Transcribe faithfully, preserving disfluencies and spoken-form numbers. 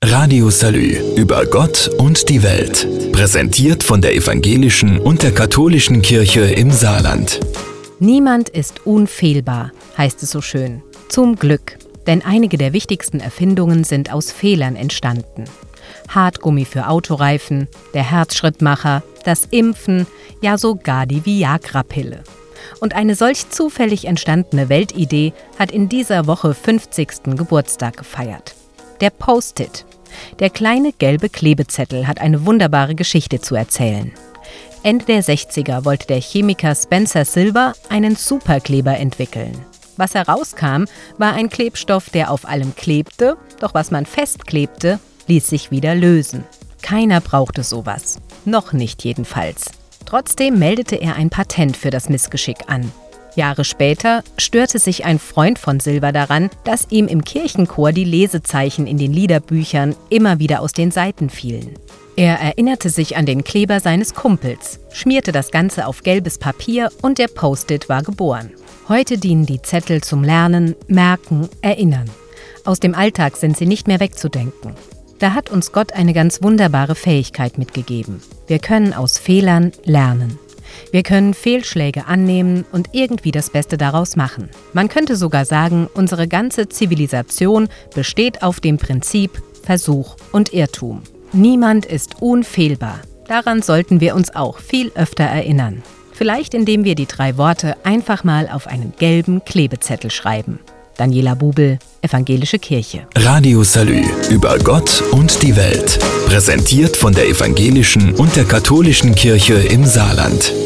Radio Salü über Gott und die Welt. Präsentiert von der evangelischen und der katholischen Kirche im Saarland. Niemand ist unfehlbar, heißt es so schön. Zum Glück, denn einige der wichtigsten Erfindungen sind aus Fehlern entstanden. Hartgummi für Autoreifen, der Herzschrittmacher, das Impfen, ja sogar die Viagra-Pille. Und eine solch zufällig entstandene Weltidee hat in dieser Woche fünfzigsten Geburtstag gefeiert. Der Post-it. Der kleine gelbe Klebezettel hat eine wunderbare Geschichte zu erzählen. Ende der sechziger wollte der Chemiker Spencer Silver einen Superkleber entwickeln. Was herauskam, war ein Klebstoff, der auf allem klebte, doch was man festklebte, ließ sich wieder lösen. Keiner brauchte sowas. Noch nicht jedenfalls. Trotzdem meldete er ein Patent für das Missgeschick an. Jahre später störte sich ein Freund von Silver daran, dass ihm im Kirchenchor die Lesezeichen in den Liederbüchern immer wieder aus den Seiten fielen. Er erinnerte sich an den Kleber seines Kumpels, schmierte das Ganze auf gelbes Papier und der Post-it war geboren. Heute dienen die Zettel zum Lernen, Merken, Erinnern. Aus dem Alltag sind sie nicht mehr wegzudenken. Da hat uns Gott eine ganz wunderbare Fähigkeit mitgegeben. Wir können aus Fehlern lernen. Wir können Fehlschläge annehmen und irgendwie das Beste daraus machen. Man könnte sogar sagen, unsere ganze Zivilisation besteht auf dem Prinzip Versuch und Irrtum. Niemand ist unfehlbar. Daran sollten wir uns auch viel öfter erinnern. Vielleicht indem wir die drei Worte einfach mal auf einen gelben Klebezettel schreiben. Daniela Bubel, Evangelische Kirche. Radio Salü über Gott und die Welt. Präsentiert von der evangelischen und der katholischen Kirche im Saarland.